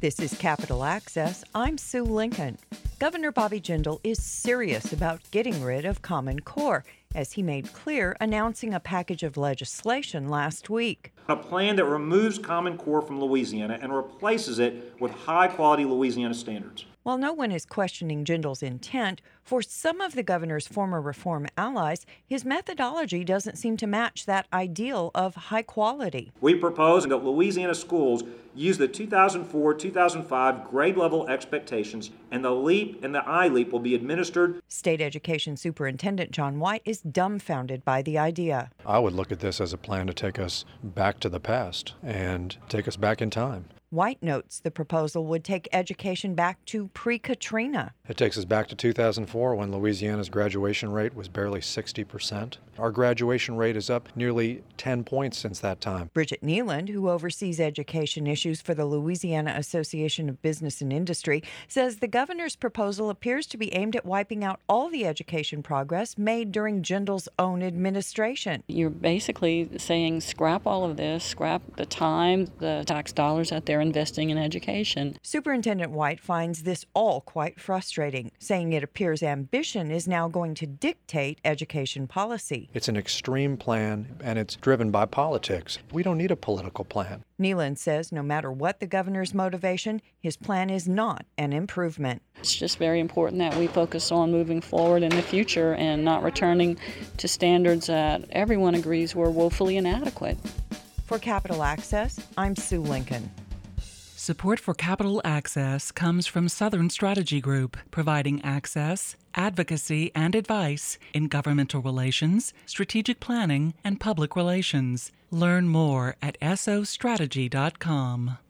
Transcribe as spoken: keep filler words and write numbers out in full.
This is Capital Access. I'm Sue Lincoln. Governor Bobby Jindal is serious about getting rid of Common Core, as he made clear announcing a package of legislation last week. A plan that removes Common Core from Louisiana and replaces it with high-quality Louisiana standards. While no one is questioning Jindal's intent, for some of the governor's former reform allies, his methodology doesn't seem to match that ideal of high quality. We propose that Louisiana schools use the two thousand four two thousand five grade level expectations, and the LEAP and the I LEAP will be administered. State Education Superintendent John White is dumbfounded by the idea. I would look at this as a plan to take us back to the past and take us back in time. White notes the proposal would take education back to pre-Katrina. It takes us back to two thousand four when Louisiana's graduation rate was barely sixty percent. Our graduation rate is up nearly ten points since that time. Bridget Nealand, who oversees education issues for the Louisiana Association of Business and Industry, says the governor's proposal appears to be aimed at wiping out all the education progress made during Jindal's own administration. You're basically saying scrap all of this, scrap the time, the tax dollars out there investing in education. Superintendent White finds this all quite frustrating, saying it appears ambition is now going to dictate education policy. It's an extreme plan, and it's driven by politics. We don't need a political plan. Nealand says no matter what the governor's motivation, his plan is not an improvement. It's just very important that we focus on moving forward in the future and not returning to standards that everyone agrees were woefully inadequate. For Capital Access, I'm Sue Lincoln. Support for Capital Access comes from Southern Strategy Group, providing access, advocacy, and advice in governmental relations, strategic planning, and public relations. Learn more at S O strategy dot com.